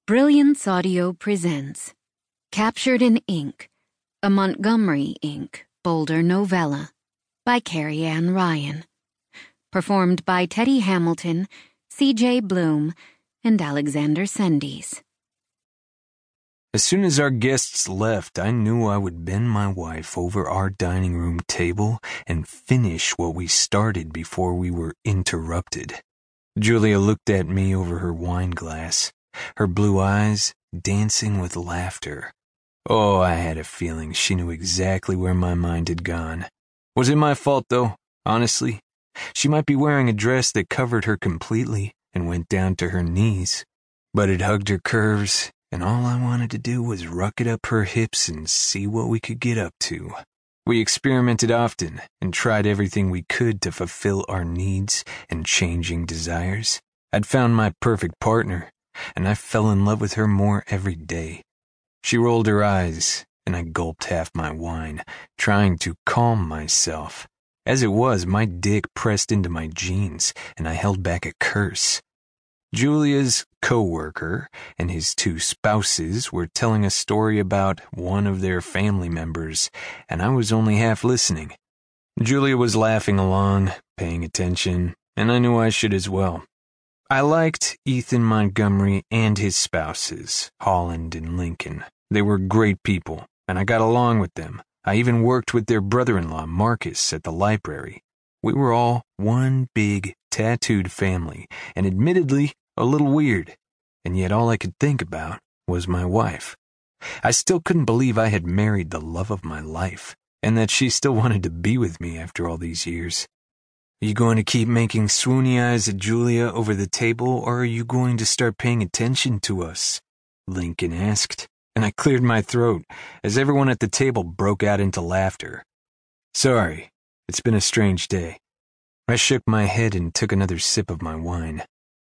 Brilliance Audio presents Captured in Ink, a Montgomery Inc. Boulder novella by Carrie Ann Ryan. Performed by Teddy Hamilton, C.J. Bloom, and Alexander Sendies. As soon as our guests left, I knew I would bend my wife over our dining room table and finish what we started before we were interrupted. Julia looked at me over her wine glass, her blue eyes dancing with laughter. Oh, I had a feeling she knew exactly where my mind had gone. Was it my fault, though? Honestly, she might be wearing a dress that covered her completely and went down to her knees, but it hugged her curves, and all I wanted to do was ruck it up her hips and see what we could get up to. We experimented often and tried everything we could to fulfill our needs and changing desires. I'd found my perfect partner, and I fell in love with her more every day. She rolled her eyes, and I gulped half my wine, trying to calm myself. As it was, my dick pressed into my jeans, and I held back a curse. Julia's co-worker and his two spouses were telling a story about one of their family members, and I was only half listening. Julia was laughing along, paying attention, and I knew I should as well. I liked Ethan Montgomery and his spouses, Holland and Lincoln. They were great people, and I got along with them. I even worked with their brother-in-law, Marcus, at the library. We were all one big, tattooed family, and admittedly, a little weird. And yet all I could think about was my wife. I still couldn't believe I had married the love of my life, and that she still wanted to be with me after all these years. Are you going to keep making swoony eyes at Julia over the table, or are you going to start paying attention to us? Lincoln asked, and I cleared my throat as everyone at the table broke out into laughter. Sorry, it's been a strange day. I shook my head and took another sip of my wine.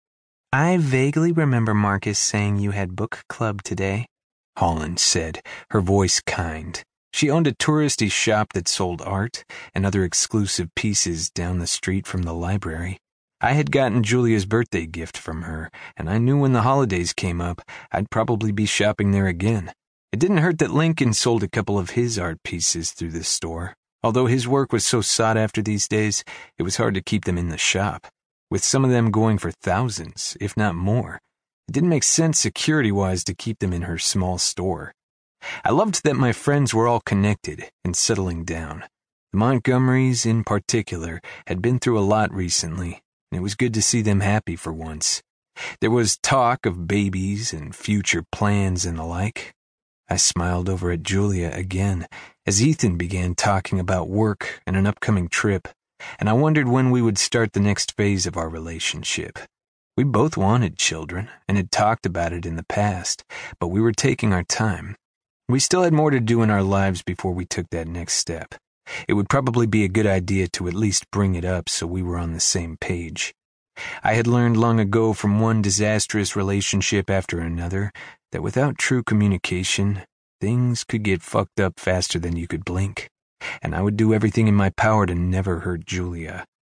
I vaguely remember Marcus saying you had book club today, Holland said, her voice kind. She owned a touristy shop that sold art and other exclusive pieces down the street from the library. I had gotten Julia's birthday gift from her, and I knew when the holidays came up, I'd probably be shopping there again. It didn't hurt that Lincoln sold a couple of his art pieces through the store. Although his work was so sought after these days, it was hard to keep them in the shop, with some of them going for thousands, if not more. It didn't make sense security-wise to keep them in her small store. I loved that my friends were all connected and settling down. The Montgomerys, in particular, had been through a lot recently, and it was good to see them happy for once. There was talk of babies and future plans and the like. I smiled over at Julia again as Ethan began talking about work and an upcoming trip, and I wondered when we would start the next phase of our relationship. We both wanted children and had talked about it in the past, but we were taking our time. We still had more to do in our lives before we took that next step. It would probably be a good idea to at least bring it up so we were on the same page. I had learned long ago from one disastrous relationship after another that without true communication, things could get fucked up faster than you could blink, and I would do everything in my power to never hurt Julia.